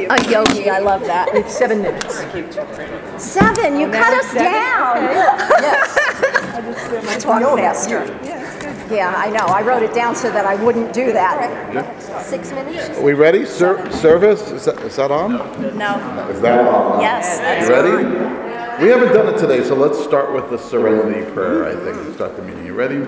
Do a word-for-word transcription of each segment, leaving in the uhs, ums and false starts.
A yogi, I love that. We have seven minutes. Seven, you cut us down. Yes. Talk faster. Yeah, I know. I wrote it down so that I wouldn't do that. Six minutes? Are we ready? Ser- service? Is that, is that on? No. Is that on? Yes, that's You ready? on. We haven't done it today, so let's start with the serenity prayer, I think, to start the meeting. You ready?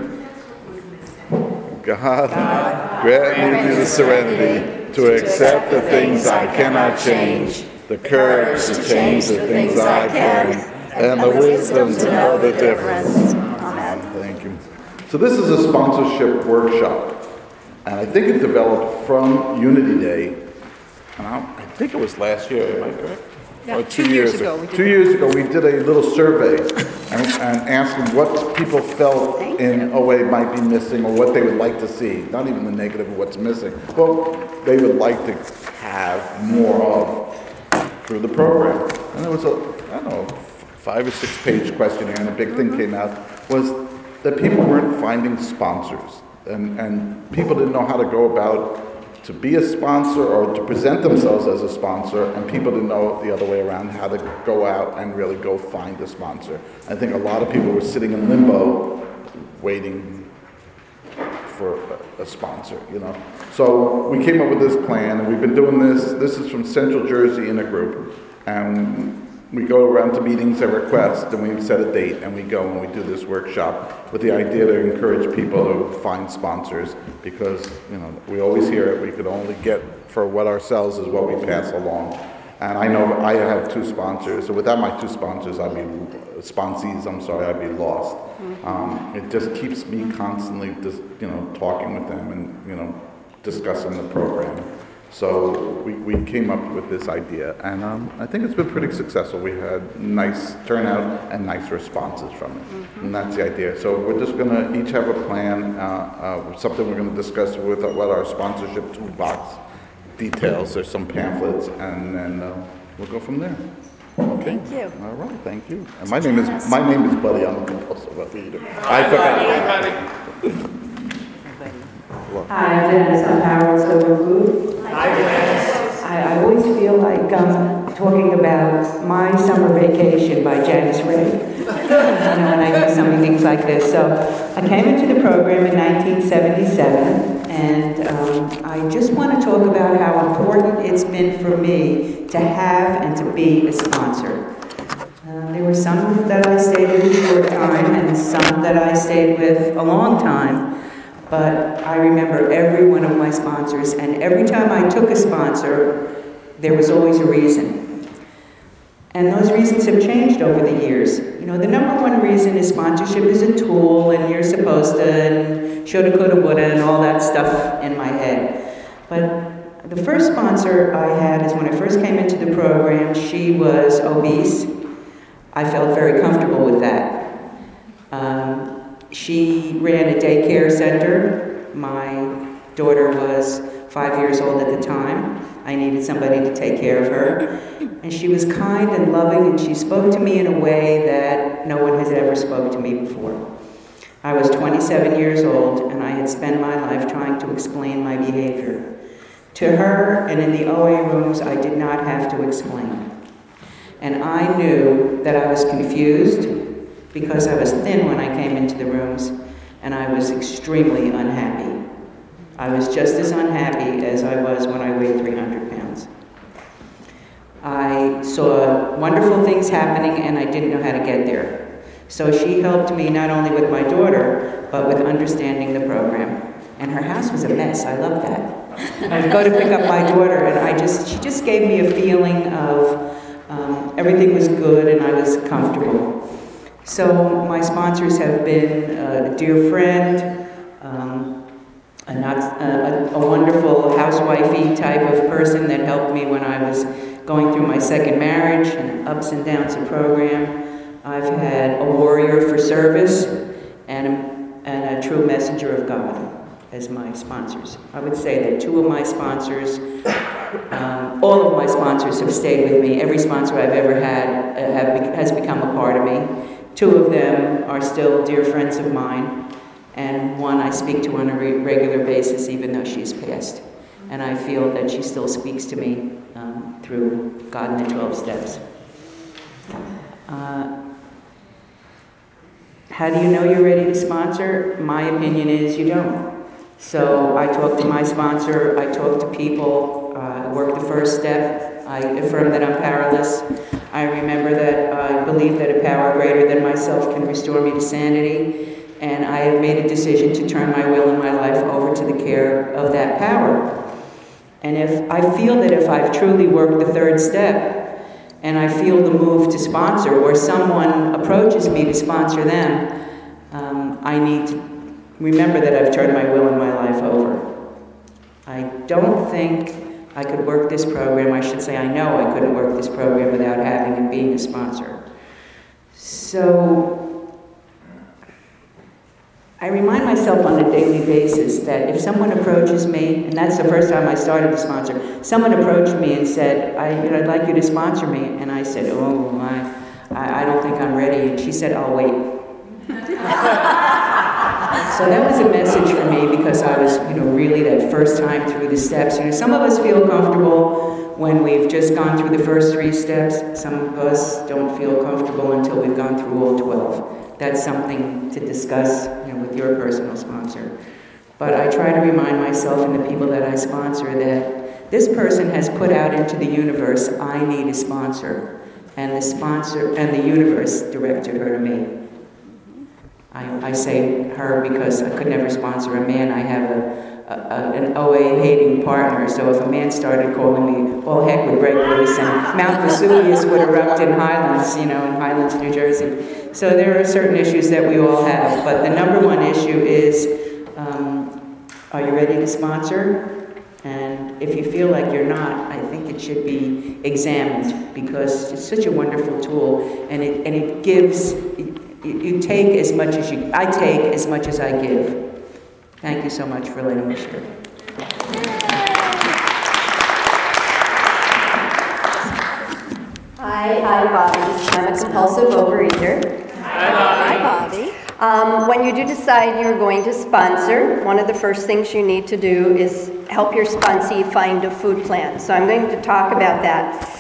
God, grant me the serenity to accept the things I cannot change, the courage to change the things I can, and the wisdom to know the difference. Amen. Thank you. So this is a sponsorship workshop, and I think it developed from Unity Day, and I, I think it was last year, am I correct? Yeah, Or two years ago we did Two that. years ago, we did a little survey and, and asked them what people felt in O A might be missing or what they would like to see. Not even the negative of what's missing, but they would like to have more of through the program. And there was a, I don't know, five or six page questionnaire, and the big thing came out was that people weren't finding sponsors. And, and people didn't know how to go about to be a sponsor or to present themselves as a sponsor, and people didn't know the other way around how to go out and really go find a sponsor. I think a lot of people were sitting in limbo waiting for a, a sponsor, you know. So we came up with this plan, and we've been doing this. This is from Central Jersey in a group, and we go around to meetings and request, and we set a date, and we go and we do this workshop with the idea to encourage people to find sponsors, because, you know, we always hear it, we could only get for what ourselves is what we pass along. And I know I have two sponsors, so without my two sponsors, I'd be, sponsees, I'm sorry, I'd be lost. Um, it just keeps me constantly, just, you know, talking with them and, you know, discussing the program. So we, we came up with this idea, and um, I think it's been pretty successful. We had nice turnout and nice responses from it, mm-hmm. and that's the idea. So we're just going to each have a plan, uh, uh, something we're going to discuss with what our sponsorship toolbox details. There's some pamphlets, and then uh, we'll go from there. Okay. Thank you. All right, thank you. And my name is my name is Buddy. I'm a compulsive overeater. I forgot. Hi, Janice. I'm Harold Silver Food. I, I always feel like um, talking about My Summer Vacation by Janice Ray. You know, when I do some things like this. So I came into the program in nineteen seventy-seven, and um, I just want to talk about how important it's been for me to have and to be a sponsor. Uh, there were some that I stayed with a short time, and some that I stayed with a long time. But I remember every one of my sponsors, and every time I took a sponsor, there was always a reason. And those reasons have changed over the years. You know, the number one reason is sponsorship is a tool, and you're supposed to, and shoulda, coulda, woulda, and all that stuff in my head. But the first sponsor I had is when I first came into the program, she was obese. I felt very comfortable with that. Um, She ran a daycare center. My daughter was five years old at the time. I needed somebody to take care of her. And she was kind and loving, and she spoke to me in a way that no one has ever spoke to me before. I was twenty-seven years old, and I had spent my life trying to explain my behavior. To her, and in the O A rooms, I did not have to explain. And I knew that I was confused, because I was thin when I came into the rooms, and I was extremely unhappy. I was just as unhappy as I was when I weighed three hundred pounds. I saw wonderful things happening, and I didn't know how to get there. So she helped me not only with my daughter, but with understanding the program. And her house was a mess. I loved that. I'd go to pick up my daughter, and I just she just gave me a feeling of um, everything was good, and I was comfortable. So my sponsors have been a dear friend, um, a, not, a, a wonderful housewifey type of person that helped me when I was going through my second marriage and ups and downs of program. I've had a warrior for service and a, and a true messenger of God as my sponsors. I would say that two of my sponsors, um, all of my sponsors have stayed with me. Every sponsor I've ever had uh, have, has become a part of me. Two of them are still dear friends of mine, and one I speak to on a re- regular basis, even though she's passed. and I feel that she still speaks to me um, through God in the twelve Steps. Uh, how do you know you're ready to sponsor? My opinion is you don't. So I talk to my sponsor, I talk to people, uh, I work the first step, I affirm that I'm powerless. I remember that I believe that a power greater than myself can restore me to sanity, and I have made a decision to turn my will and my life over to the care of that power. And if I feel that if I've truly worked the third step, and I feel the move to sponsor, or someone approaches me to sponsor them, um, I need to remember that I've turned my will and my life over. I don't think I could work this program, I should say I know I couldn't work this program without having and being a sponsor. So, I remind myself on a daily basis that if someone approaches me, and that's the first time I started to sponsor, someone approached me and said, I, you know, I'd like you to sponsor me, and I said, oh, I, I, I don't think I'm ready, and she said, I'll wait. So that was a message for me because I was, you know, really that first time through the steps. You know, some of us feel comfortable when we've just gone through the first three steps. Some of us don't feel comfortable until we've gone through all twelve. That's something to discuss, you know, with your personal sponsor. But I try to remind myself and the people that I sponsor that this person has put out into the universe, I need a sponsor. And the sponsor and the universe directed her to me. I, I say her because I could never sponsor a man. I have a, a, a an O A-hating partner, so if a man started calling me, all heck would break loose, and Mount Vesuvius would erupt in Highlands, you know, in Highlands, New Jersey. So there are certain issues that we all have, but the number one issue is, um, are you ready to sponsor? And if you feel like you're not, I think it should be examined, because it's such a wonderful tool, and it, and it gives... You, you take as much as you, I take as much as I give. Thank you so much for letting me share. Hi, I'm Bobby. I'm a compulsive overeater. Hi, Bobby. Hi, Bobby. Um, when you do decide you're going to sponsor, one of the first things you need to do is help your sponsee find a food plan. So I'm going to talk about that.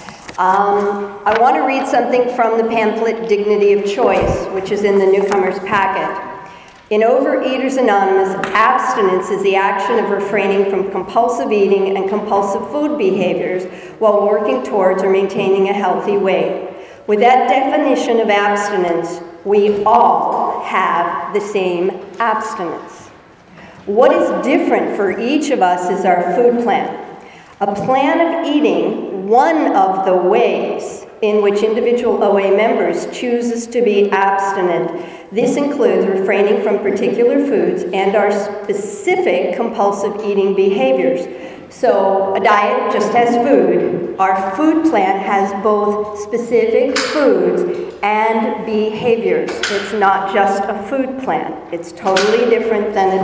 Um, I want to read something from the pamphlet Dignity of Choice, which is in the newcomer's packet. In Overeaters Anonymous, abstinence is the action of refraining from compulsive eating and compulsive food behaviors while working towards or maintaining a healthy weight. With that definition of abstinence, we all have the same abstinence. What is different for each of us is our food plan. A plan of eating, one of the ways in which individual O A members chooses to be abstinent. This includes refraining from particular foods and our specific compulsive eating behaviors. So a diet just has food. Our food plan has both specific foods and behaviors. It's not just a food plan. It's totally different than a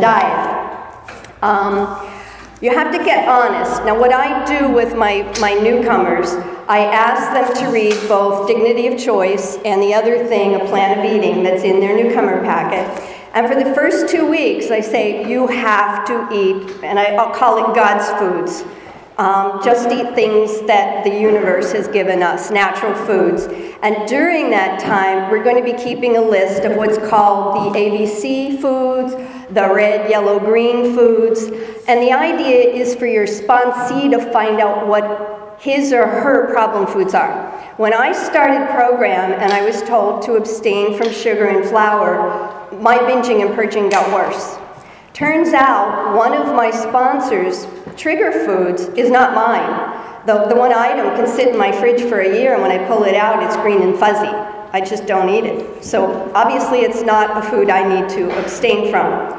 diet. Um, You have to get honest. Now, what I do with my, my newcomers, I ask them to read both Dignity of Choice and the other thing, A Plan of Eating, that's in their newcomer packet. And for the first two weeks, I say, you have to eat, and I, I'll call it God's foods. Um, just eat things that the universe has given us, natural foods. And during that time, we're going to be keeping a list of what's called the A B C foods, the red, yellow, green foods. And the idea is for your sponsee to find out what his or her problem foods are. When I started program and I was told to abstain from sugar and flour, my binging and purging got worse. Turns out one of my sponsors' trigger foods is not mine. The, the one item can sit in my fridge for a year, and when I pull it out, it's green and fuzzy. I just don't eat it. So obviously it's not a food I need to abstain from.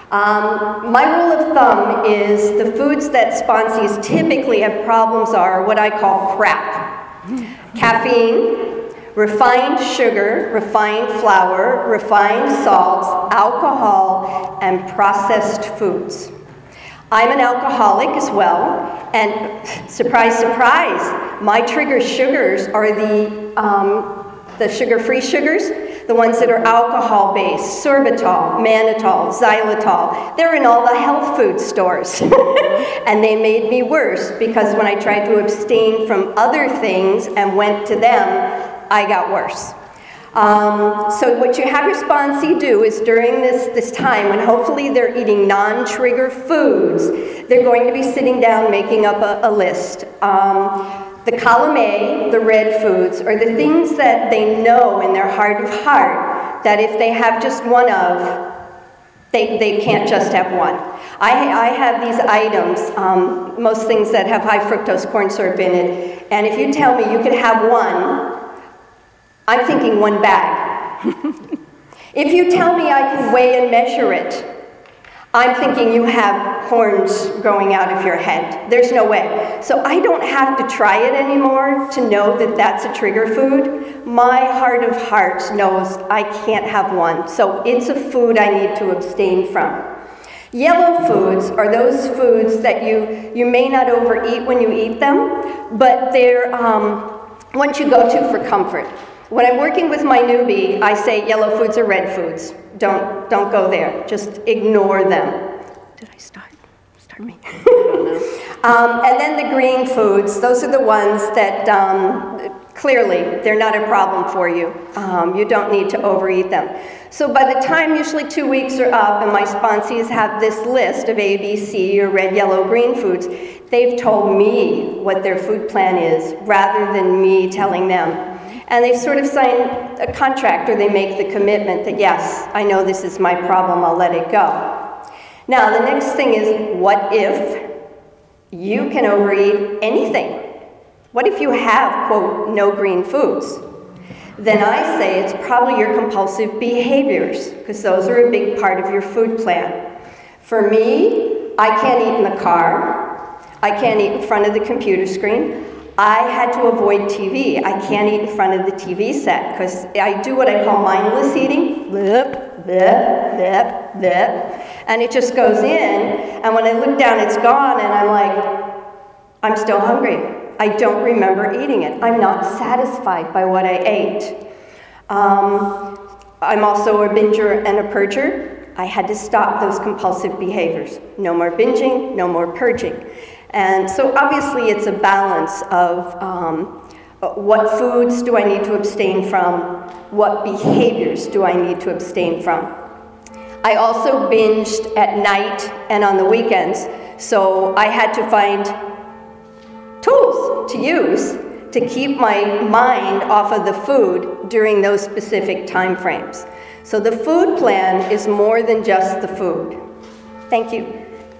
Um, my rule of thumb is the foods that sponsees typically have problems are what I call crap. Caffeine, refined sugar, refined flour, refined salts, alcohol, and processed foods. I'm an alcoholic as well, and surprise, surprise, my trigger sugars are the, um, the sugar-free sugars. the ones that are alcohol-based, sorbitol, mannitol, xylitol. They're in all the health food stores. And they made me worse because when I tried to abstain from other things and went to them, I got worse. Um, so what you have your sponsee do is during this, this time when hopefully they're eating non-trigger foods, they're going to be sitting down making up a, a list. Um, the column A, the red foods, are the things that they know in their heart of heart that if they have just one of, they, they can't just have one. I, I have these items, um, most things that have high fructose corn syrup in it, and if you tell me you could have one, I'm thinking one bag. If you tell me I can weigh and measure it, I'm thinking you have horns growing out of your head. There's no way. So I don't have to try it anymore to know that that's a trigger food. My heart of hearts knows I can't have one. So it's a food I need to abstain from. Yellow foods are those foods that you, you may not overeat when you eat them, but they're um, ones you go to for comfort. When I'm working with my newbie, I say yellow foods are red foods. Don't, don't go there. Just ignore them. Did I start? Start me. um, and then the green foods, those are the ones that um, clearly they're not a problem for you. Um, you don't need to overeat them. So by the time usually two weeks are up and my sponsees have this list of A, B, C, or red, yellow, green foods, they've told me what their food plan is rather than me telling them. And they've sort of signed a contract, or they make the commitment that, yes, I know this is my problem, I'll let it go. Now, the next thing is, what if you can overeat anything? What if you have, quote, no green foods? Then I say it's probably your compulsive behaviors, because those are a big part of your food plan. For me, I can't eat in the car. I can't eat in front of the computer screen. I had to avoid T V. I can't eat in front of the T V set because I do what I call mindless eating. Blip, blip, blip, blip. And it just goes in, and when I look down, it's gone, and I'm like, I'm still hungry. I don't remember eating it. I'm not satisfied by what I ate. Um, I'm also a binger and a purger. I had to stop those compulsive behaviors. No more binging, no more purging. And so obviously it's a balance of um, what foods do I need to abstain from, what behaviors do I need to abstain from. I also binged at night and on the weekends, so I had to find tools to use to keep my mind off of the food during those specific time frames. So the food plan is more than just the food. Thank you.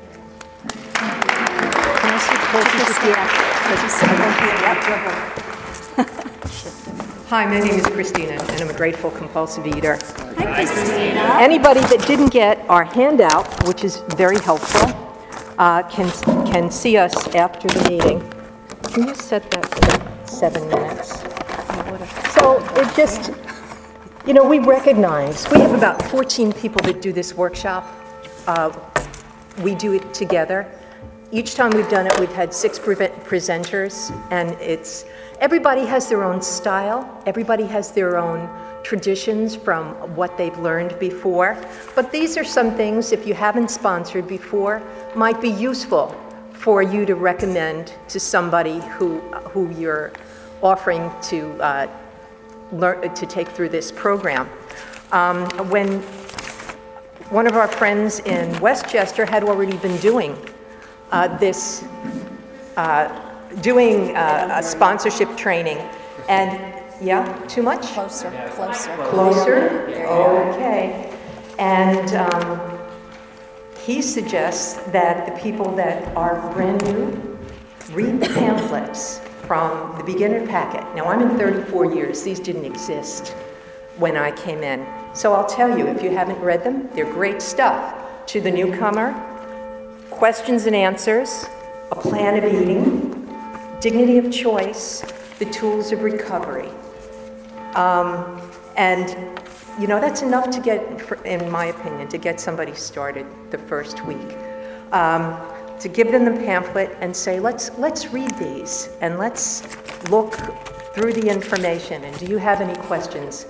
Hi, my name is Christina, and I'm a grateful compulsive eater. Hi, Christina. Anybody that didn't get our handout, which is very helpful, uh, can can see us after the meeting. Can you set that for seven minutes? So it just, you know, we recognize, we have about fourteen people that do this workshop. Uh, we do it together. Each time we've done it, we've had six pre- presenters, and it's, everybody has their own style, everybody has their own traditions from what they've learned before, but these are some things, if you haven't sponsored before, might be useful for you to recommend to somebody who, who you're offering to uh, learn, to take through this program. Um, when one of our friends in Westchester had already been doing Uh, this, uh, doing uh, a sponsorship training, and yeah, too much? Closer, closer. Closer? Okay. And um, he suggests that the people that are brand new read the pamphlets from the beginner packet. Now, I'm in thirty-four years. These didn't exist when I came in. So I'll tell you, if you haven't read them, they're great stuff. To the newcomer, questions and answers, a plan of eating, dignity of choice, the tools of recovery. Um, and, you know, that's enough to get, in my opinion, to get somebody started the first week. Um, to give them the pamphlet and say, let's, let's read these and let's look through the information. And do you have any questions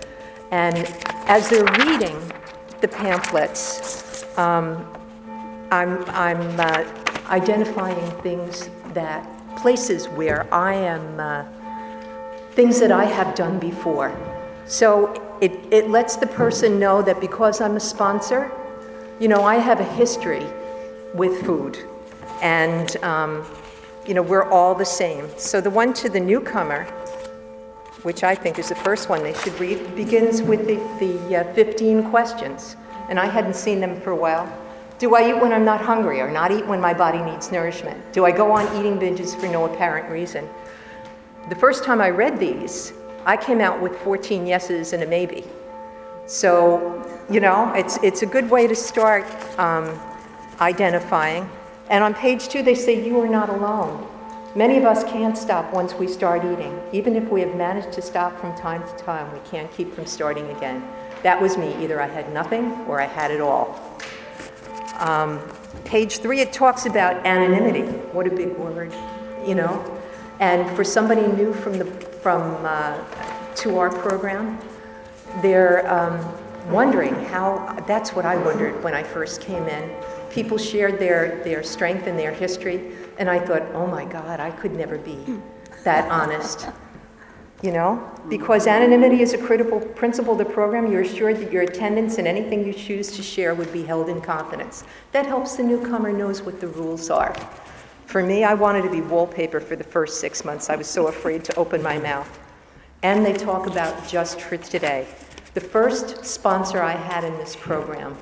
And as they're reading the pamphlets, um, I'm, I'm uh, identifying things that, places where I am, uh, things that I have done before. So it, it lets the person know that because I'm a sponsor, you know, I have a history with food. And, um, you know, we're all the same. So the one to the newcomer, which I think is the first one they should read, begins with the, the uh, fifteen questions. And I hadn't seen them for a while. Do I eat when I'm not hungry or not eat when my body needs nourishment? Do I go on eating binges for no apparent reason? The first time I read these, I came out with fourteen yeses and a maybe. So, you know, it's, it's a good way to start um, identifying. And on page two, they say, you are not alone. Many of us can't stop once we start eating. Even if we have managed to stop from time to time, we can't keep from starting again. That was me. Either I had nothing or I had it all. Um, page three, it talks about anonymity. What a big word, you know? And for somebody new from the from uh, to our program, they're um, wondering how. That's what I wondered when I first came in. People shared their their strength and their history, and I thought, oh my God, I could never be that honest. You know, because anonymity is a critical principle of the program. You're assured that your attendance and anything you choose to share would be held in confidence. That helps the newcomer knows what the rules are. For me, I wanted to be wallpaper for the first six months. I was so afraid to open my mouth. And they talk about just for today. The first sponsor I had in this program,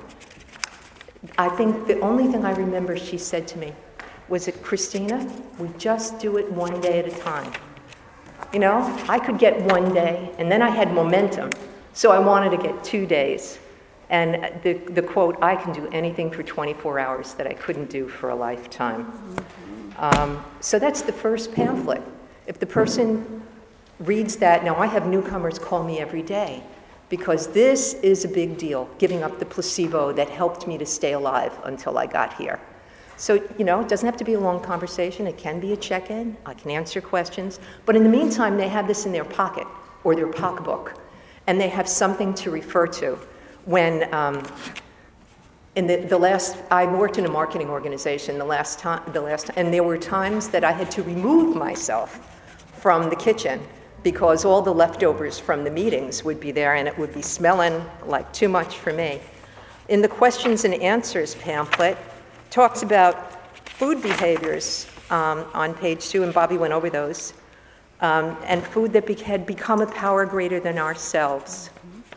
I think the only thing I remember she said to me was that, Christina, we just do it one day at a time. You know, I could get one day, and then I had momentum, so I wanted to get two days. And the, the quote, I can do anything for twenty-four hours that I couldn't do for a lifetime. Um, so that's the first pamphlet. If the person reads that, now I have newcomers call me every day, because this is a big deal, giving up the placebo that helped me to stay alive until I got here. So, you know, it doesn't have to be a long conversation. It can be a check-in. I can answer questions. But in the meantime, they have this in their pocket or their pocketbook, and they have something to refer to. When, um, in the, the last, I worked in a marketing organization the last time, the last, and there were times that I had to remove myself from the kitchen because all the leftovers from the meetings would be there, and it would be smelling like too much for me. In the questions and answers pamphlet, talks about food behaviors um, on page two, and Bobby went over those, um, and food that be- had become a power greater than ourselves.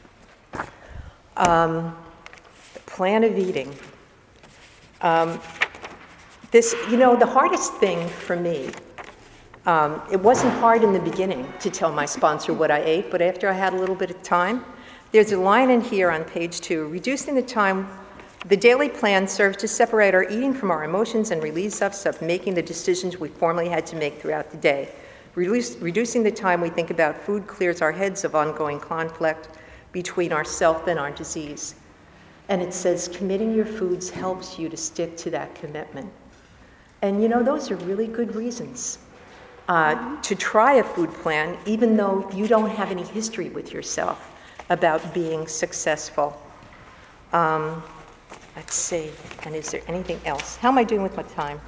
Um, plan of eating. Um, this, you know, the hardest thing for me, um, it wasn't hard in the beginning to tell my sponsor what I ate, but after I had a little bit of time, there's a line in here on page two, reducing the time. The daily plan serves to separate our eating from our emotions and relieves us of making the decisions we formerly had to make throughout the day. Reduce, reducing the time we think about food clears our heads of ongoing conflict between ourself and our disease. And it says committing your foods helps you to stick to that commitment. And you know, those are really good reasons uh, to try a food plan, even though you don't have any history with yourself about being successful. Um, Let's see, and is there anything else? How am I doing with my time?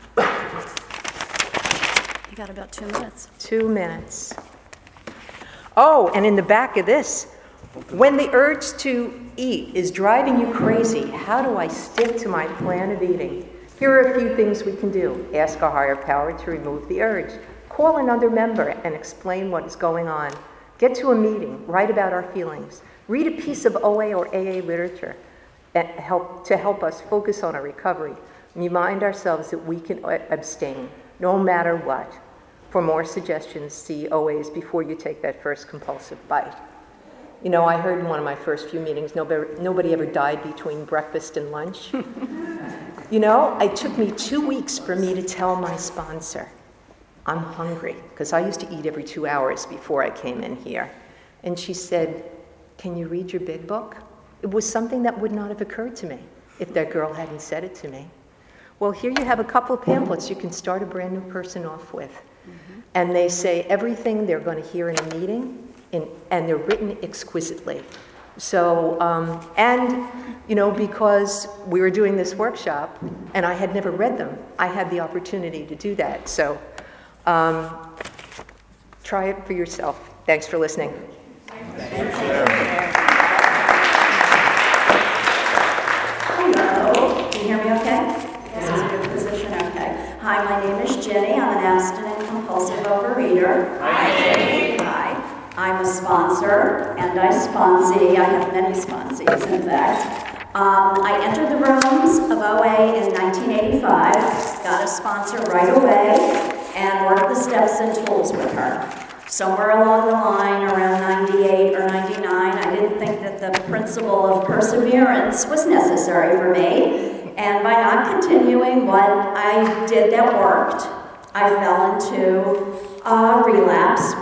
You got about two minutes. Two minutes. Oh, and in the back of this, when the urge to eat is driving you crazy, how do I stick to my plan of eating? Here are a few things we can do. Ask our higher power to remove the urge. Call another member and explain what is going on. Get to a meeting, write about our feelings. Read a piece of O A or A A literature. Help, to help us focus on our recovery. Remind ourselves that we can abstain, no matter what. For more suggestions, see O As before you take that first compulsive bite. You know, I heard in one of my first few meetings, nobody, nobody ever died between breakfast and lunch. You know, it took me two weeks for me to tell my sponsor, I'm hungry, because I used to eat every two hours before I came in here. And she said, can you read your big book? It was something that would not have occurred to me if that girl hadn't said it to me. Well, here you have a couple of pamphlets you can start a brand new person off with. Mm-hmm. And they say everything they're going to hear in a meeting in, and they're written exquisitely. So, um, and, you know, because we were doing this workshop and I had never read them, I had the opportunity to do that. So, um, try it for yourself. Thanks for listening. Hello, can you hear me okay? This is a good position, okay. Hi, my name is Jenny. I'm an abstinent compulsive overeater. Hi, Jenny. Hi. I'm a sponsor, and I sponsee. I have many sponsees, in fact. Um, I entered the rooms of O A in nineteen eighty-five, got a sponsor right away, and worked the steps and tools with her. Somewhere along the line, around ninety-eight or ninety-nine, I didn't think that the principle of perseverance was necessary for me. And by not continuing what I did that worked, I fell into a relapse.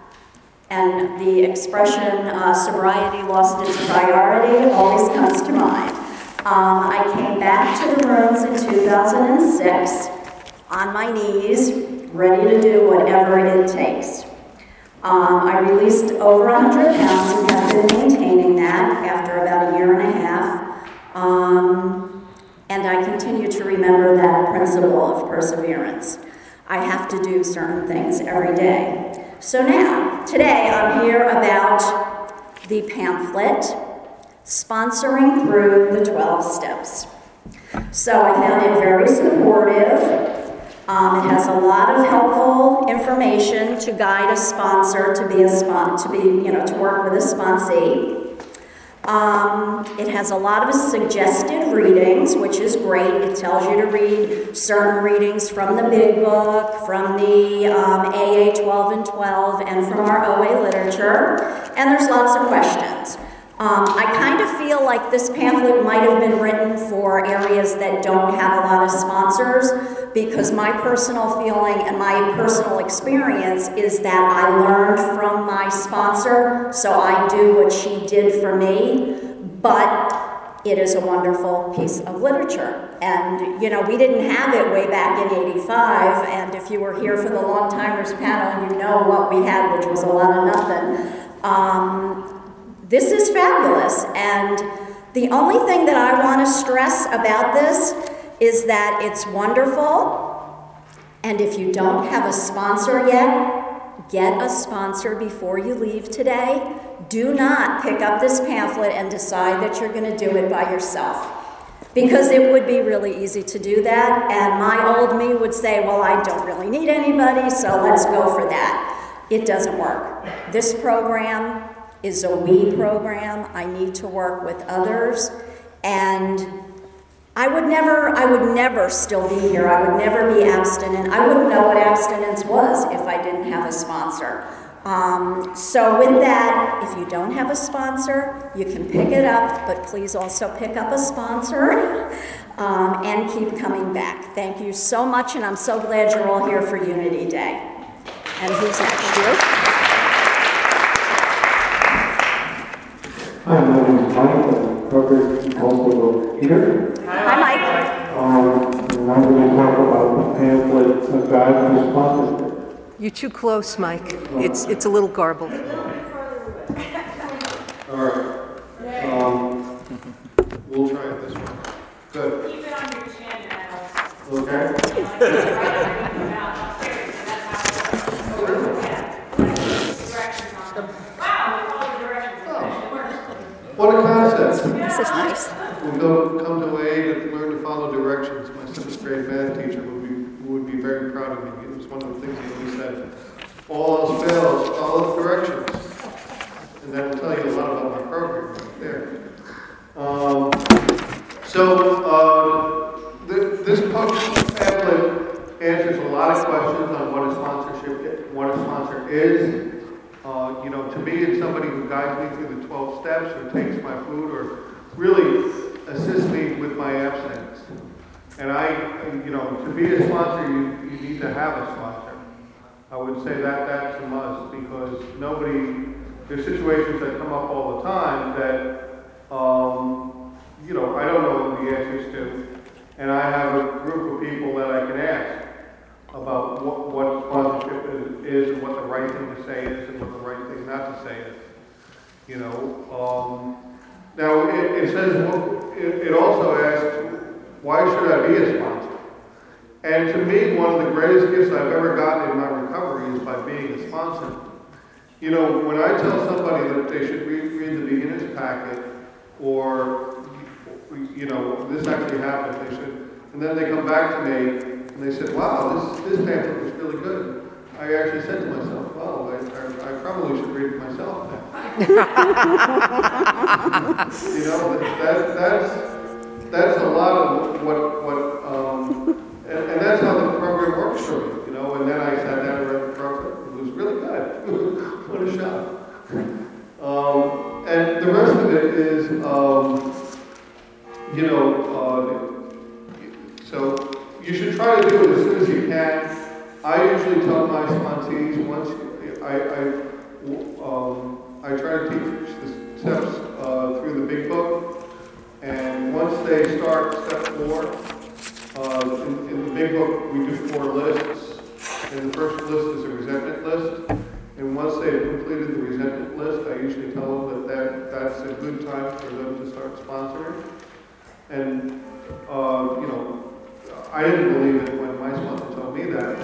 And the expression, uh, sobriety lost its priority, always comes to mind. Um, I came back to the rooms in two thousand six, on my knees, ready to do whatever it takes. Um, I released over one hundred pounds and have been maintaining that after about a year and a half. Um, and I continue to remember that principle of perseverance. I have to do certain things every day. So now, today I'm here about the pamphlet, Sponsoring Through the twelve Steps. So I found it very supportive. Um, it has a lot of helpful information to guide a sponsor to be a spon- to be, you know, to work with a sponsee. Um, it has a lot of suggested readings, which is great. It tells you to read certain readings from the Big Book, from the um, A A twelve and twelve, and from our O A literature. And there's lots of questions. Um, I kind of feel like this pamphlet might have been written for areas that don't have a lot of sponsors, because my personal feeling and my personal experience is that I learned from my sponsor, so I do what she did for me, but it is a wonderful piece of literature. And, you know, we didn't have it way back in eighty-five, and if you were here for the Long Timers panel, you know what we had, which was a lot of nothing. Um, This is fabulous, and the only thing that I want to stress about this is that it's wonderful, and if you don't have a sponsor yet, get a sponsor before you leave today. Do not pick up this pamphlet and decide that you're going to do it by yourself, because it would be really easy to do that, and my old me would say, well, I don't really need anybody, so let's go for that. It doesn't work. This program is a we program. I need to work with others, and I would never, I would never still be here. I would never be abstinent. I wouldn't know what abstinence was if I didn't have a sponsor. Um, so with that, if you don't have a sponsor, you can pick it up, but please also pick up a sponsor um, and keep coming back. Thank you so much, and I'm so glad you're all here for Unity Day. And who's next? You? Hi, my name is Mike. I'm a corporate compulsive overeater. Hi, Mike. Um, and I'm going to talk about the pamphlet, A Guide to Sponsorship. You're too close, Mike. It's, it's a little garbled. All right. Um, we'll try it this way. Good. Keep it on your chin now. Okay. What a concept. This is nice. We go come to A A to learn to follow directions. My seventh grade math teacher would be would be very proud of me. It was one of the things he always said. All else fails, follow the directions. And that will tell you a lot about my program right there. Um, so uh, th- this pamphlet answers a lot of questions on what a sponsorship, what a sponsor is. Uh, you know, to me, it's somebody who guides me through the twelve steps, or takes my food, or really assists me with my abstinence. And I, you know, to be a sponsor, you, you need to have a sponsor. I would say that that's a must, because nobody, there's situations that come up all the time that, um, you know, I don't know the answers to, and I have a group of people that I can ask. about what, what sponsorship is, is and what the right thing to say is and what the right thing not to say is. You know, um, now it, it says, it, it also asks, why should I be a sponsor? And to me, one of the greatest gifts I've ever gotten in my recovery is by being a sponsor. You know, when I tell somebody that they should read, read the beginner's packet, or, you know, this actually happened, they should, and then they come back to me and they said, wow, this, this pamphlet was really good. I actually said to myself, well, I, I, I probably should read it myself now. You know, that, that's, that's a lot of what, what um, and, and that's how the program works for me, you know, and then I sat down and read the program. It was really good. What a shock. Um, and the rest of it is, um, you know, uh, so you should try to do it as soon as you can. I usually tell my sponsees once I, I, um, I try to teach the steps uh, through the big book, and once they start step four, uh, in, in the big book we do four lists, and the first list is a resentment list, and once they've completed the resentment list, I usually tell them that, that that's a good time for them to start sponsoring, and uh, you know, I didn't believe it when my sponsor told me that.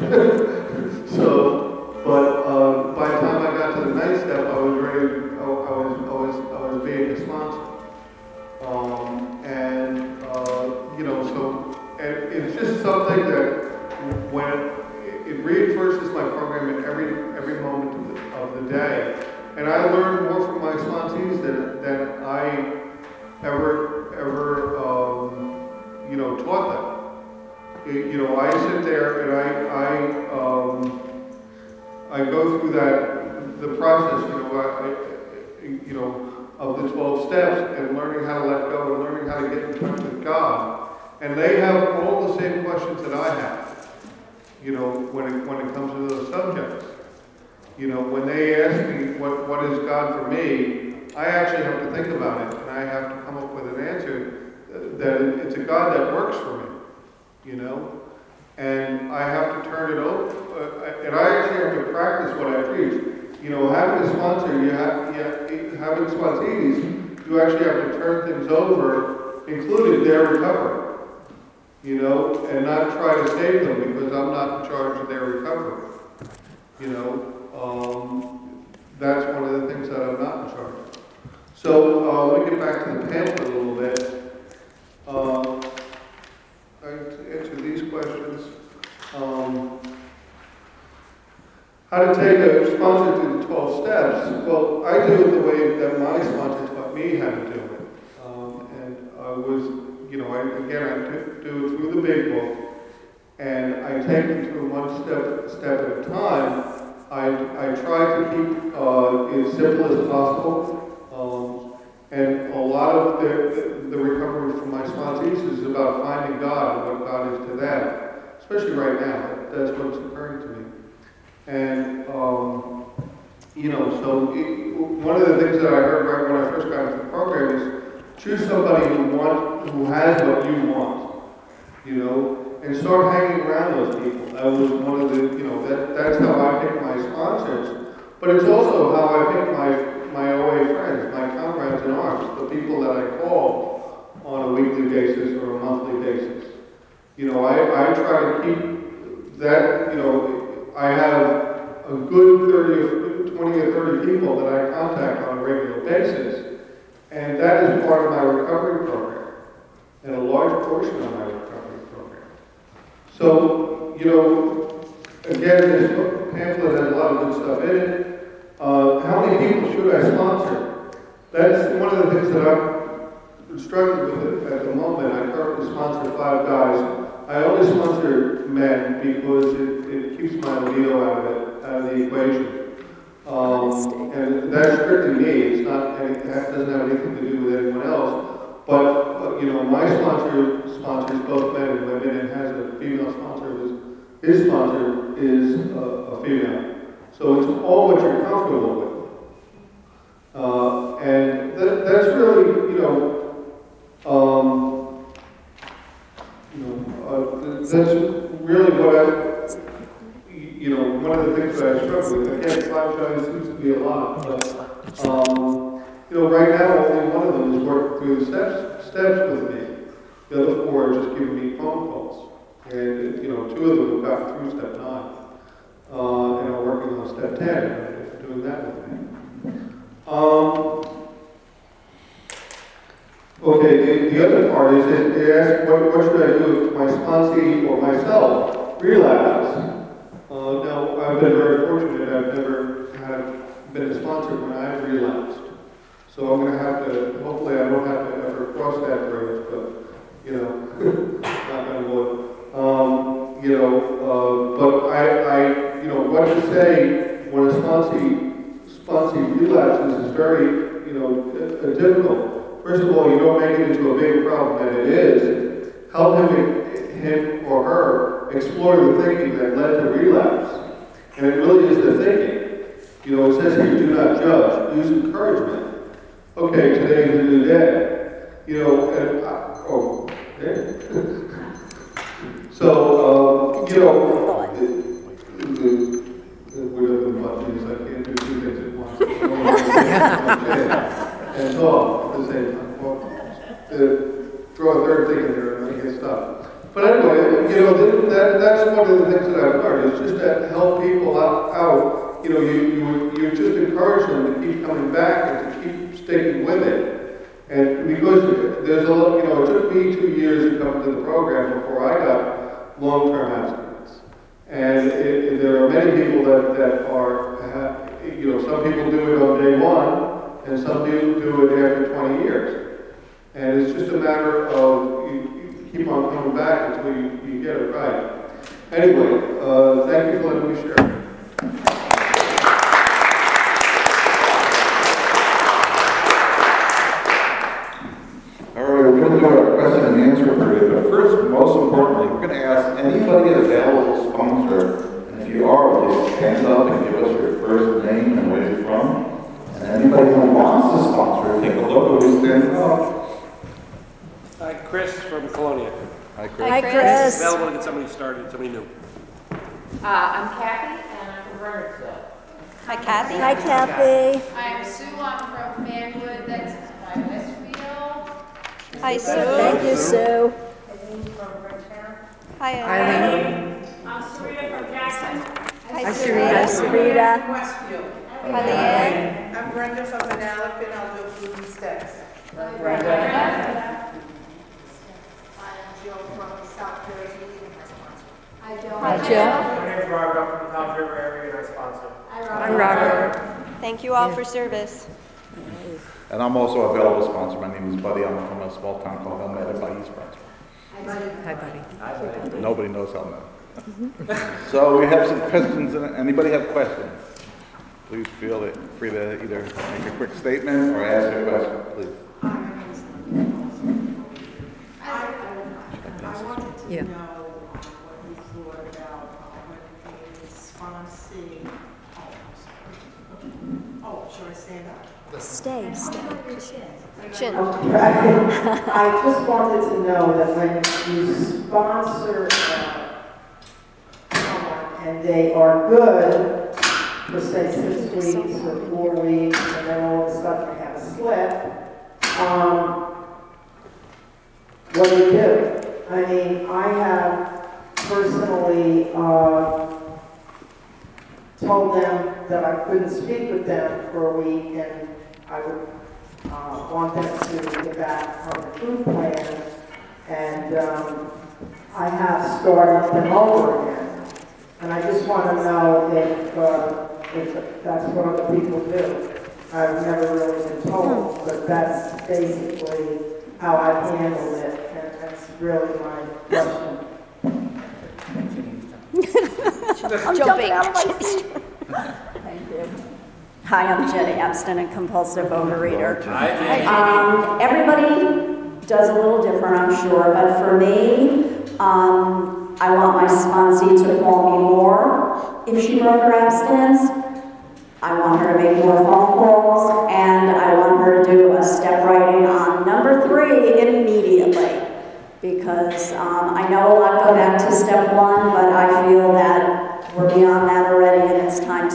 so, but uh, by the time I got to the ninth step, I was ready. I, I was, I was, I was being a sponsor. Um, and uh, you know, so and it's just something that when it, it reinforces my program at every every moment of the, of the day, and I learned more from my sponsees than than I ever ever um, you know taught them. You know, I sit there and I, I, um, I go through that, the process, you know, I, I, you know, of the twelve steps and learning how to let go and learning how to get in touch with God. And they have all the same questions that I have, you know, when it, when it comes to those subjects. You know, when they ask me what, what is God for me, I actually have to think about it and I have to come up with an answer that it's a God that works for me. You know, and I have to turn it over, uh, and I actually have to practice what I preach. You know, having a sponsor, you have, you have having sponsees, you actually have to turn things over, including their recovery. You know, and not try to save them because I'm not in charge of their recovery. You know, um, that's one of the things that I'm not in charge of. So uh, let me get back to the pamphlet a little bit. Uh, to answer these questions. Um, how to take a sponsor through the twelve steps? Well, I do it the way that my sponsor taught me how to do it. Um, and I was, you know, I, again, I do, do it through the big book, and I take it through one step, step at a time. I, I try to keep uh, it as simple as possible. Um, And a lot of the, the recovery from my sponsees is about finding God and what God is to them, especially right now. That's what's occurring to me. And, um, you know, so it, one of the things that I heard right when I first got into the program is choose somebody who want, who has what you want, you know, and start hanging around those people. That was one of the, you know, that, that's how I pick my sponsors. But it's also how I pick my my O A friends, my comrades in arms, the people that I call on a weekly basis or a monthly basis. You know, I, I try to keep that, you know, I have a good thirty or twenty or thirty people that I contact on a regular basis, and that is part of my recovery program, and a large portion of my recovery program. So, you know, again, this pamphlet has a lot of good stuff in it. Uh, how many people should I sponsor? That's one of the things that I'm struggling with at the moment. I currently sponsor five guys. I only sponsor men because it, it keeps my libido out of it, out of the equation. Um, and that's strictly me. It's not, any, that doesn't have anything to do with anyone else. But, but you know, my sponsor sponsors both men and women and has a female sponsor. His, his sponsor is a, a female. So it's all what you're comfortable with. Uh, and that, that's really, you know, um, you know, uh, that's really what I, Again, five guys seems to be a lot, but, um, you know, right now, only one of them is working through the steps, steps with me. The other four are just giving me phone calls. And, you know, two of them have gotten through step nine. Uh, and are working on step ten, and doing that with me. Um, okay, the, the other part is that they asked, what, what should I do if my sponsee or myself relapses? Uh, now, I've been very fortunate. I've never have been a sponsor when I've relapsed. So I'm going to have to, hopefully I don't have to ever cross that bridge, but, you know, not going to wood. Um, you know, uh, but I, I, you know, what to say when a sponsee, sponsee relapses is very, you know, uh, difficult. First of all, you don't make it into a bigger problem than it is. Help him, him or her explore the thinking that led to relapse. And it really is the thinking. You know, it says here, do not judge, use encouragement. Okay, today is a new day. You know, and, uh, oh, okay. So, um, you know, the, the, the, whatever the button is, I can't do two things at once. And talk at the same time. Well, uh, throw a third thing in there and I get stuck. But anyway, you know, that, that's one of the things that I've learned, is just to help people out. out. You know, you, you, you just encourage them to keep coming back and to keep sticking with it. And because there's a lot, you know, it took me two years to come to the program before I got long-term abstinence. And it, it, there are many people that, that are, have, you know, some people do it on day one, and some people do it after twenty years. And it's just a matter of, you, you keep on coming back until you, you get it right. Anyway, uh, thank you for letting me share. All right, we're going to do our question and answer period, but first, most importantly, we're going to ask anybody available to sponsor, and if you are, please stand up and give us your first name and where you're from. And anybody who wants to sponsor, take a look at who's standing up. Hi, Chris from Colonia. Hi, Chris. Hi, Chris. Available to get somebody started, somebody new. Uh, I'm Kathy, and I'm from Bernardsville. Hi, Kathy. Hi, Kathy. I'm Sue, I'm from Fanwood, that's by Westfield. Hi, Sue. Thank you, Sue. Eileen from Bridgetown. Hi, Eileen. I'm Sarita from Jackson. Hi, Hi, Sarita. Sarita. Westfield. Hi, Leanne. I'm Brenda from Manalapan, I'll do food and steps. Brenda. I'm Jill from South Jersey, and my sponsor. Hi, Jill. Hi, Jill. My name's Robert, I'm from the South River area, and I sponsor. I'm Robert. Thank you all for service. And I'm also a available sponsor. My name is Buddy. I'm from a small town called Helmetta by East Brunswick. Hi, buddy. Nobody knows Helmetta. So we have some questions. Anybody have questions? Please feel it free to either make a quick statement or ask a question, please. I wanted to Yeah. know um, what you thought about uh, when a sponsee, oh, oh, should I say that? Stay, stay. Chin. I just wanted to know that when you sponsor uh, someone and they are good for say six weeks or four weeks, and then all of a sudden they have a slip, um, what do you do? I mean, I have personally uh, told them that I couldn't speak with them for a week, and I would uh, want them to get back on the food plan, and um, I have started them over again. And I just want to know if, uh, if that's what other people do. I've never really been told, but that's basically how I've handled it, and that's really my question. I'm jumping out of my seat. Thank you. Hi, I'm Jenny, abstinent compulsive overeater. Hi, Jenny. Um, everybody does a little different, I'm sure, but for me, um, I want my sponsee to call me more if she broke her abstinence. I want her to make more phone calls, and I want her to do a step writing on number three immediately. Because um, I know a lot go back to step one, but I feel that we're beyond that already, and it's time to take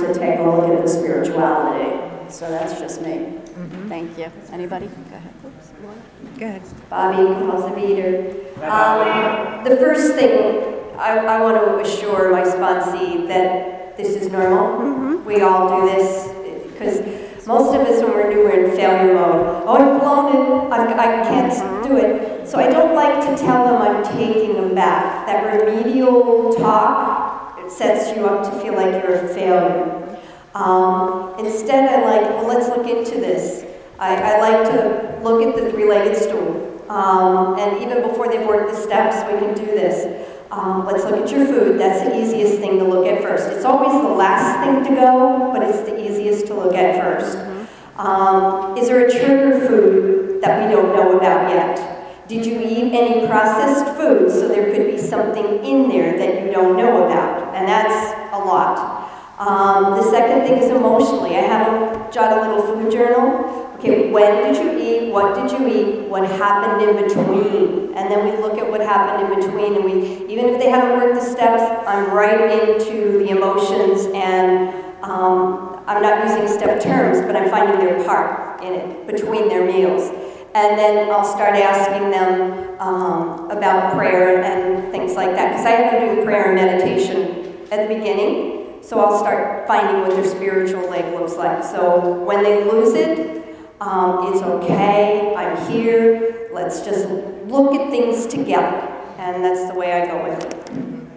taking a look at the spirituality. So that's just me. Thank you. Anybody? Go ahead. Oops, you want it? Go ahead. Bobby, compulsive eater. Um, the first thing, I, I want to assure my sponsee that this is normal. We all do this, because most of us when we're new, we're in failure mode. Oh, I've blown it, I've, I can't do it. So I don't like to tell them I'm taking them back. That remedial talk, it sets you up to feel like you're a failure. Um, instead, I like, well, let's look into this. I, I like to look at the three-legged stool. Um, and even before they've worked the steps, we can do this. Um, let's look at your food. That's the easiest thing to look at first. It's always the last thing to go, but it's the easiest to look at first. Um, is there a trigger food that we don't know about yet? Did you eat any processed foods? So there could be something in there that you don't know about, and that's a lot. Um, the second thing is emotionally. I have them jot a little food journal. Okay, when did you eat? What did you eat? What happened in between? And then we look at what happened in between, and we, even if they haven't worked the steps, I'm right into the emotions, and um, I'm not using step terms, but I'm finding their part in it, between their meals. And then I'll start asking them um, about prayer and things like that, because I have them do prayer and meditation at the beginning. So I'll start finding what their spiritual leg looks like. So when they lose it, um, it's okay, I'm here, let's just look at things together. And that's the way I go with it.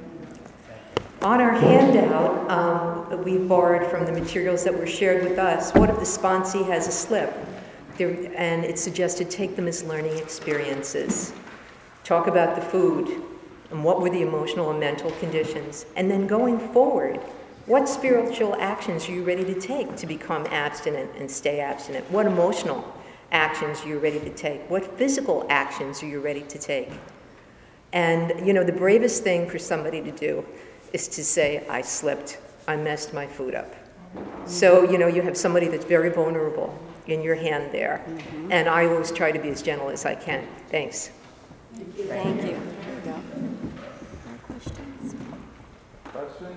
On our handout, um, we borrowed from the materials that were shared with us. What if the sponsee has a slip? There, and it suggested take them as learning experiences. Talk about the food and what were the emotional and mental conditions. And then going forward, what spiritual actions are you ready to take to become abstinent and stay abstinent? What emotional actions are you ready to take? What physical actions are you ready to take? And, you know, the bravest thing for somebody to do is to say, I slipped, I messed my food up. So, you know, you have somebody that's very vulnerable in your hand there. Mm-hmm. And I always try to be as gentle as I can. Thanks. Thank you. Thank you. There we go. Questions? Questions?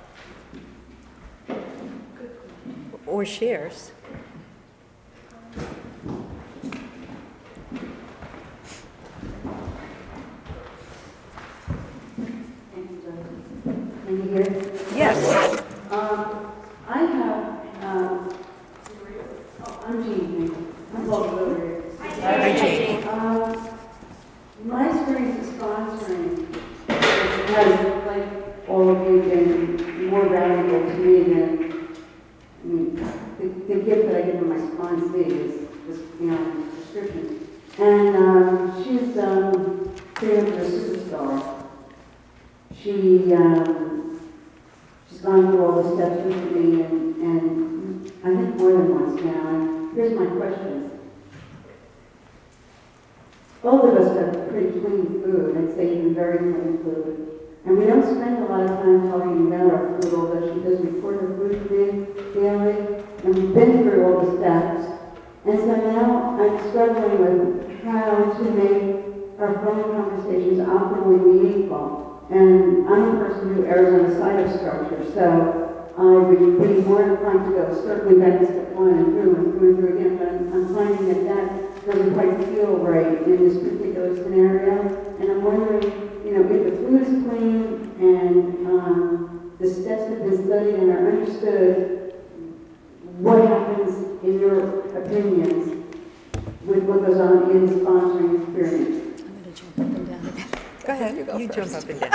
Or shares. Can you hear? Yes. Um, I have, um, oh, I'm Jean. I'm both over here. Hi, Jean. Um, my experience of sponsoring has, like all of you, been more valuable to me than, I mean, the, the gift that I give to my sponsee is just beyond description. And um, she's um, pretty much a superstar. She, um, she's gone through all the steps with me, and, and I think more than once now. And here's my question. Both of us have pretty clean food, I'd say even very clean food. And we don't spend a lot of time talking about our food, although she does report her food to me daily. And we've been through all the steps. And so now I'm struggling with how to make our phone conversations optimally meaningful. And I'm a person who errs on the side of structure, so I would be more inclined to go certainly back to step one and through and through and through again, but I'm, I'm finding that that doesn't quite feel right in this particular scenario. And I'm wondering, you know, if the food is clean and um, the steps have been studied and are understood, what happens, in your opinions, with what goes on in the sponsoring experience? I'm going to jump up and down again. Go ahead, you go you first. jump up and down.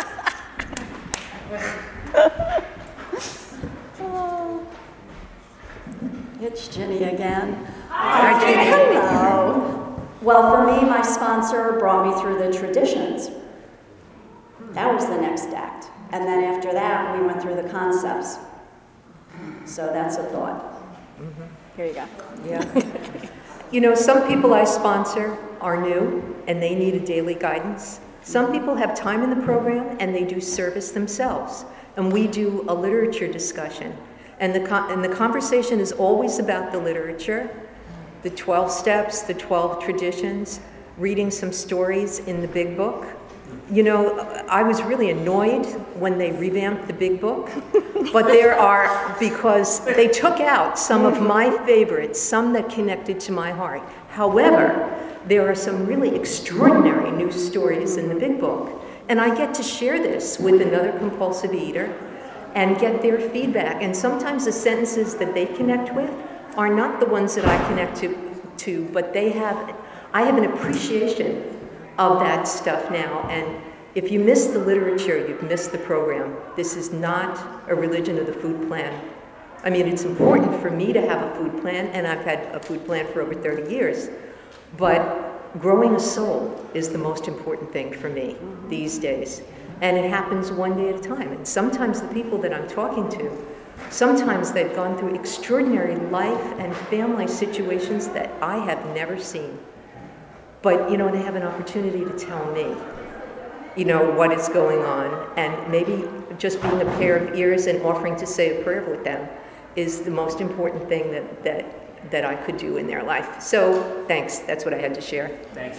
Oh. It's Ginny again. Hi, Ginny. Hello. Well, for me, my sponsor brought me through the traditions. That was the next act. And then after that, we went through the concepts. So that's a thought. Mm-hmm. Here you go. Yeah. You know, some people I sponsor are new and they need a daily guidance. Some people have time in the program and they do service themselves. And we do a literature discussion. And the, con- and the conversation is always about the literature, the twelve steps, the twelve traditions, reading some stories in the big book. You know, I was really annoyed when they revamped the big book But there are, because they took out some of my favorites, some that connected to my heart. However, there are some really extraordinary news stories in the big book. And I get to share this with another compulsive eater and get their feedback. And sometimes the sentences that they connect with are not the ones that I connect to, to but they have, I have an appreciation of that stuff now. And if you miss the literature, you've missed the program. This is not a religion of the food plan. I mean, it's important for me to have a food plan, and I've had a food plan for over thirty years. But growing a soul is the most important thing for me these days. And it happens one day at a time. And sometimes the people that I'm talking to, sometimes they've gone through extraordinary life and family situations that I have never seen. But, you know, they have an opportunity to tell me, you know, what is going on. And maybe just being a pair of ears and offering to say a prayer with them is the most important thing that, that, that I could do in their life. So, thanks. That's what I had to share. Thanks.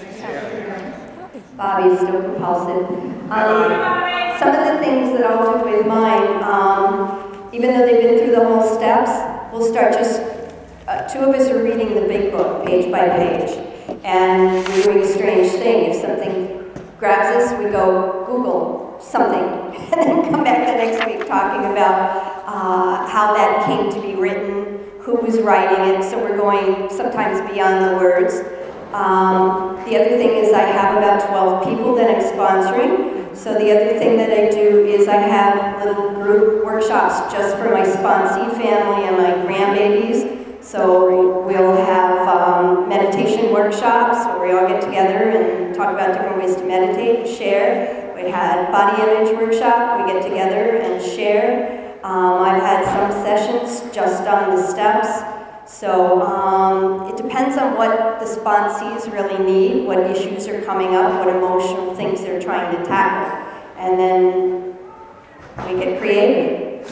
Bobby's still compulsive. Um, some of the things that I'll do with mine, um, even though they've been through the whole steps, we'll start just, uh, two of us are reading the big book, page by page. And we're doing a strange thing. If something grabs us, we go Google something, and then come back the next week talking about uh, how that came to be written, who was writing it. So we're going sometimes beyond the words. Um, the other thing is I have about twelve people that I'm sponsoring. So the other thing that I do is I have little group workshops just for my sponsee family and my grandbabies. So we'll have um, meditation workshops where we all get together and talk about different ways to meditate and share. We had body image workshop, we get together and share. Um, I've had some sessions just on the steps. So um, it depends on what the sponsees really need, what issues are coming up, what emotional things they're trying to tackle. And then we get creative.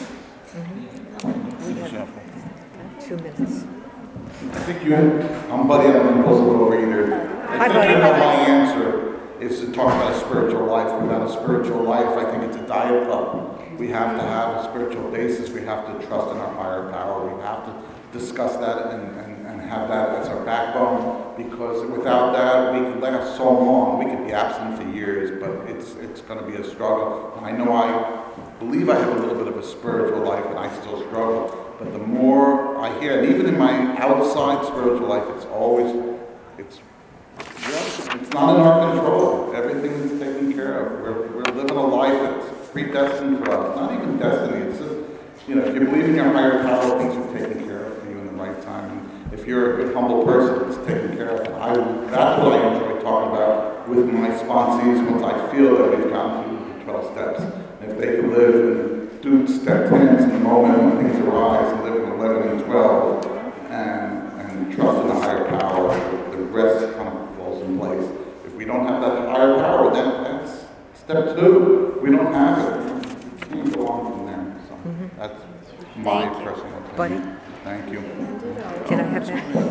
Example. Two minutes. I think you, I'm Buddy, I'm a compulsive overeater. I Hi, think Buddy. you know my answer is to talk about a spiritual life. Without a spiritual life, I think it's a diet problem. We have to have a spiritual basis. We have to trust in our higher power. We have to discuss that and, and, and have that as our backbone, because without that, we could last so long. We could be absent for years, but it's it's going to be a struggle. And I know I believe I have a little bit of a spiritual life, and I still struggle. But the more I hear, and even in my outside spiritual life, it's always, it's it's not in our control. Everything is taken care of. We're, we're living a life that's predestined for us. Not even destiny. It's just, you know, if you believe in your higher power, things are taken care of for you in the right time. And if you're a good, humble person, it's taken care of. And I, that's what I enjoy talking about with my sponsees once I feel that we've gotten through the twelve steps. And if they can live and do step tens in the moment when things arise, and live in eleven and twelve, and, and trust in the higher power, the rest kind of falls in place. If we don't have that higher power, then that's step two. If we don't have it, we can't go on from there. So mm-hmm. That's my personal opinion. Buddy? Thank you. Can I have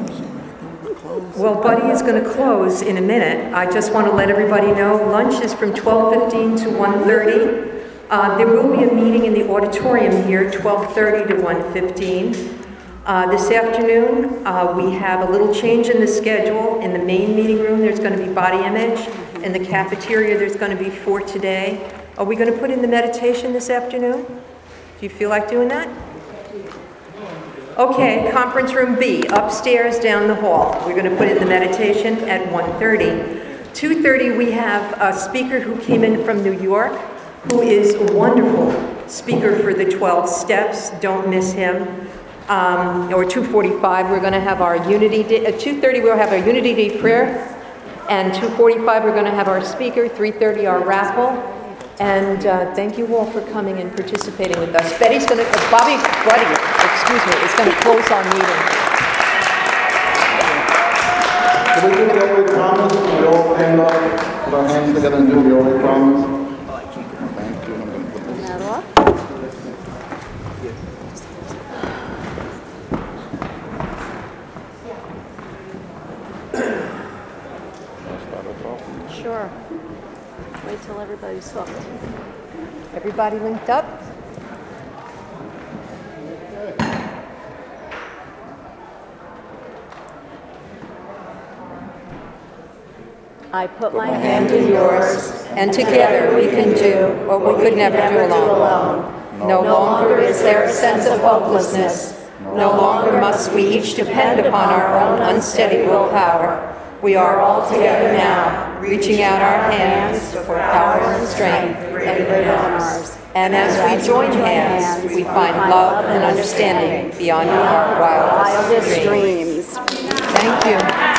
that? Well, Buddy is going to close in a minute. I just want to let everybody know lunch is from twelve fifteen to one thirty. Uh, there will be a meeting in the auditorium here, twelve thirty to one fifteen. Uh, this afternoon, uh, we have a little change in the schedule. In the main meeting room, there's going to be body image. In the cafeteria, there's going to be for today. Are we going to put in the meditation this afternoon? Do you feel like doing that? Okay, conference room B, upstairs down the hall. We're going to put in the meditation at one thirty. two thirty, we have a speaker who came in from New York, who is a wonderful speaker for the twelve steps. Don't miss him. Um, or two forty-five, we're going to have our Unity Day. At two thirty, we'll have our Unity Day prayer. And two forty-five, we're going to have our speaker. three thirty, our raffle. And uh, thank you all for coming and participating with us. Betty's going to, uh, Bobby, Buddy, excuse me, is going to close our meeting. Can we do the Holy Promise? Can we all stand up, put our hands together and do the Holy Promise? Thank you. I'm going to put this. That off? Sure. Wait till everybody's hooked. Everybody linked up? I put my hand in yours, and together we can do what we could never do alone. No longer is there a sense of hopelessness. No longer must we each depend upon our own unsteady willpower. We are all together now, reaching out our hands for power and strength greater than ours. And as we join hands, we find love and understanding beyond our wildest dreams. Thank you.